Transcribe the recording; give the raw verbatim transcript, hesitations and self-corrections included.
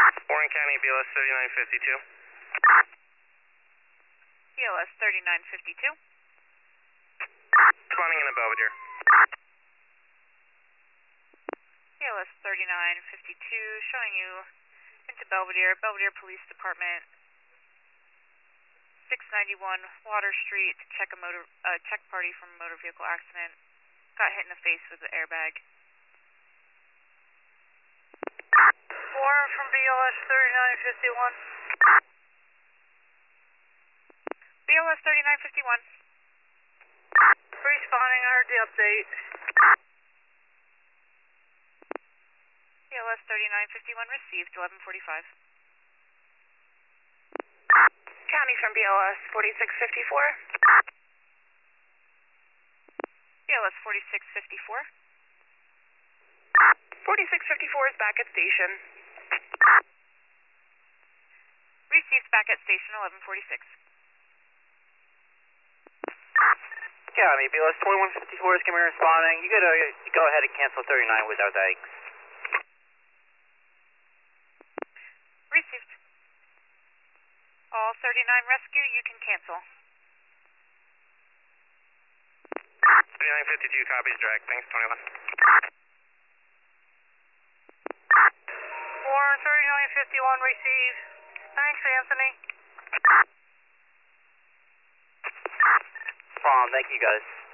Warren County, B L S thirty-nine fifty-two. B L S thirty-nine fifty-two. Spawning in a Belvedere. B L S thirty-nine fifty-two, showing you into Belvedere, Belvedere Police Department, six ninety-one Water Street, to check a motor, uh, check party from a motor vehicle accident. Got hit in the face with the airbag. Warren from B L S thirty-nine fifty-one. B L S thirty-nine fifty-one. Responding, I heard the update. B L S thirty-nine fifty-one received, eleven forty-five. County from B L S forty-six fifty-four. B L S forty-six fifty-four. forty-six fifty-four is back at station. Received back at station, eleven forty-six. County, B L S twenty-one fifty-four is coming responding. You gotta go ahead and cancel thirty-nine without eggs. Received. All thirty-nine rescue, you can cancel. thirty-nine fifty-two copies direct. Thanks, twenty-one. Warren thirty-nine fifty-one received. Thanks, Anthony. Bomb, thank you guys.